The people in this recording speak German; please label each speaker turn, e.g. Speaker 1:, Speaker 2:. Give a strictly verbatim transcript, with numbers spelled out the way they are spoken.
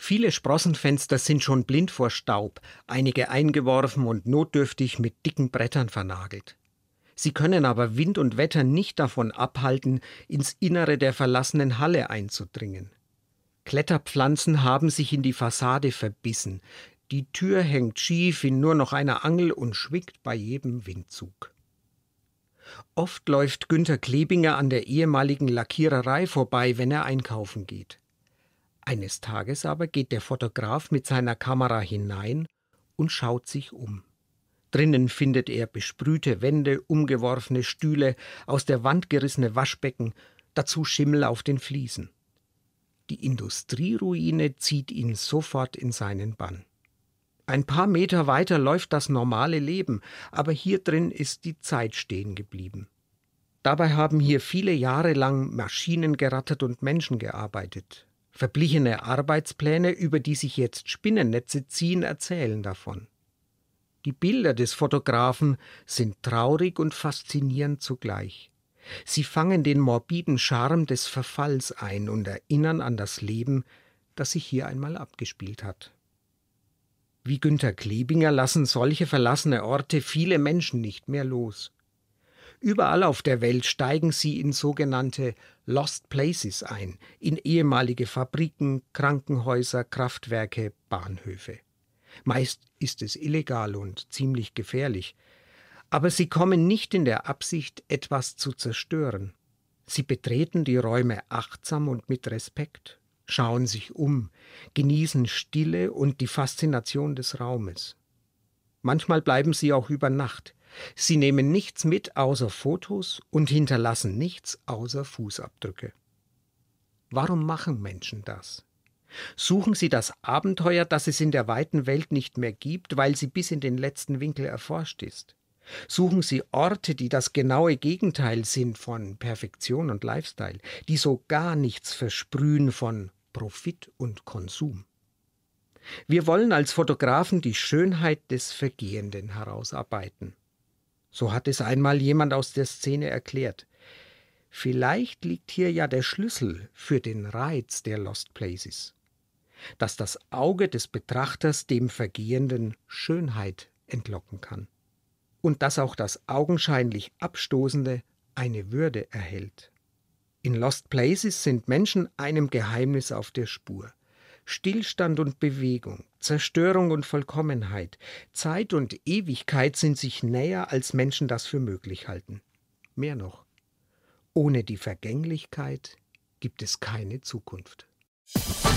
Speaker 1: Viele Sprossenfenster sind schon blind vor Staub, einige eingeworfen und notdürftig mit dicken Brettern vernagelt. Sie können aber Wind und Wetter nicht davon abhalten, ins Innere der verlassenen Halle einzudringen. Kletterpflanzen haben sich in die Fassade verbissen. Die Tür hängt schief in nur noch einer Angel und schwingt bei jedem Windzug. Oft läuft Günter Klebinger an der ehemaligen Lackiererei vorbei, wenn er einkaufen geht. Eines Tages aber geht der Fotograf mit seiner Kamera hinein und schaut sich um. Drinnen findet er besprühte Wände, umgeworfene Stühle, aus der Wand gerissene Waschbecken, dazu Schimmel auf den Fliesen. Die Industrieruine zieht ihn sofort in seinen Bann. Ein paar Meter weiter läuft das normale Leben, aber hier drin ist die Zeit stehen geblieben. Dabei haben hier viele Jahre lang Maschinen gerattert und Menschen gearbeitet. Verblichene Arbeitspläne, über die sich jetzt Spinnennetze ziehen, erzählen davon. Die Bilder des Fotografen sind traurig und faszinierend zugleich. Sie fangen den morbiden Charme des Verfalls ein und erinnern an das Leben, das sich hier einmal abgespielt hat. Wie Günter Klebinger lassen solche verlassene Orte viele Menschen nicht mehr los. Überall auf der Welt steigen sie in sogenannte Lost Places ein, in ehemalige Fabriken, Krankenhäuser, Kraftwerke, Bahnhöfe. Meist ist es illegal und ziemlich gefährlich. Aber sie kommen nicht in der Absicht, etwas zu zerstören. Sie betreten die Räume achtsam und mit Respekt, schauen sich um, genießen Stille und die Faszination des Raumes. Manchmal bleiben sie auch über Nacht. Sie nehmen nichts mit außer Fotos und hinterlassen nichts außer Fußabdrücke. Warum machen Menschen das? Suchen sie das Abenteuer, das es in der weiten Welt nicht mehr gibt, weil sie bis in den letzten Winkel erforscht ist? Suchen sie Orte, die das genaue Gegenteil sind von Perfektion und Lifestyle, die so gar nichts versprühen von Profit und Konsum? Wir wollen als Fotografen die Schönheit des Vergehenden herausarbeiten. So hat es einmal jemand aus der Szene erklärt. Vielleicht liegt hier ja der Schlüssel für den Reiz der Lost Places, dass das Auge des Betrachters dem Vergehenden Schönheit entlocken kann und dass auch das augenscheinlich Abstoßende eine Würde erhält. In Lost Places sind Menschen einem Geheimnis auf der Spur. Stillstand und Bewegung, Zerstörung und Vollkommenheit, Zeit und Ewigkeit sind sich näher, als Menschen das für möglich halten. Mehr noch, ohne die Vergänglichkeit gibt es keine Zukunft.